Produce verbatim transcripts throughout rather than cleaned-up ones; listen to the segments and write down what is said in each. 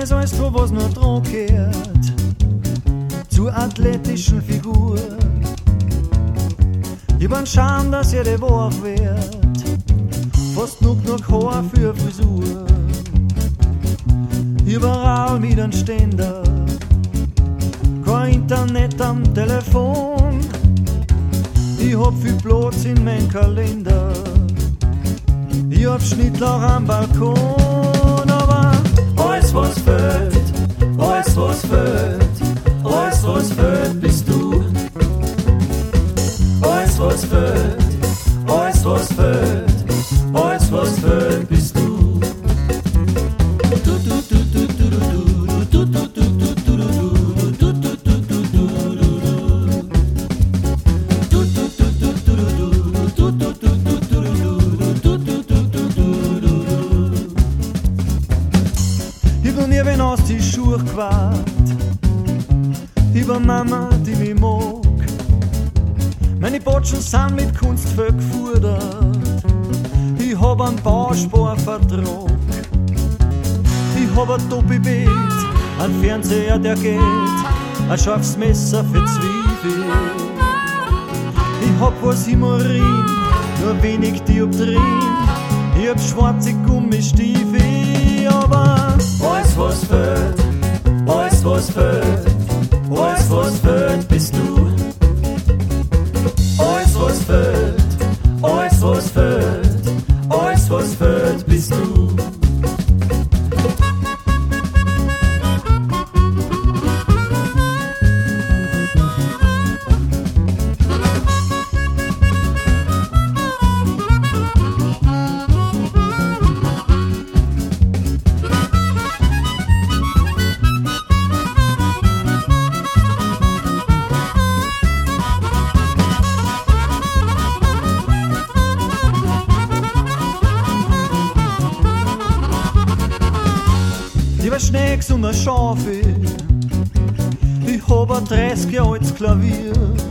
ist alles so, was nur dran gehört, zur athletischen Figur. Über den Charme, dass jede wach wird, fast nur genug Haar für Frisur. Überall mit einem Ständer, kein Internet am Telefon. Ich hab viel Platz in meinem Kalender, ich hab Schnittlauch am Balkon. Aber alles was fehlt, alles was fehlt, alles was fehlt bist du. Alles was fehlt, alles was fehlt, alles was fehlt bist du. Die Schuhe gewahrt, über Mama, die mich mag. Meine Botschen sind mit Kunst voll gefordert, ich hab einen Bausparvertrag. Ich hab ein Topi-Bett, ein Fernseher, der geht, ein scharfes Messer für Zwiebel. Ich hab was Hämorrhoiden, nur wenig Dioptrien, ich hab schwarze Gummistiefel. Aber alles was fehlt, alles was fehlt, alles was fehlt bist du. Alles was fehlt, alles was fehlt, alles was fehlt bist du. Ich war Schnecks und ein Schaufel, ich hab ein dreißig Jahre altes Klavier.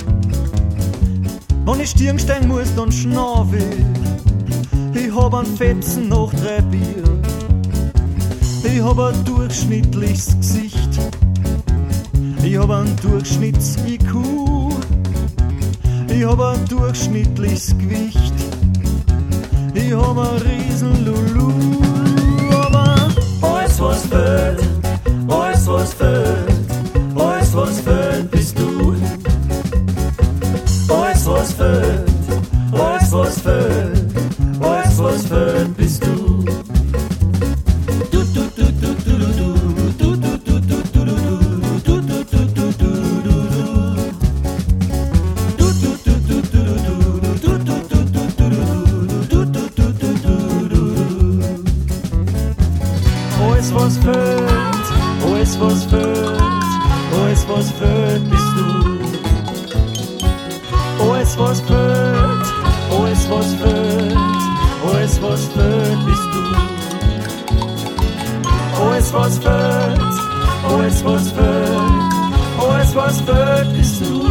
Wenn ich Stirn steigen muss, dann schnaufel, ich hab einen Fetzen nach drei Bier. Ich hab ein durchschnittliches Gesicht, ich hab ein Durchschnitts-I Q, ich hab ein durchschnittliches Gewicht, ich hab ein riesen Lulu. Alles was fehlt, alles was fehlt, alles was fehlt bist du. Alles was fehlt, alles was fehlt, alles was fehlt bist du. Alles was fehlt, alles was fehlt, alles was fehlt bist du. Alles was fehlt, alles was fehlt, alles was fehlt bist du. Alles was fehlt, alles was fehlt, alles was fehlt bist du.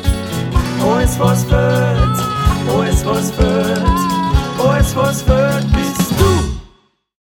Alles was fehlt, alles was fehlt, alles was fehlt.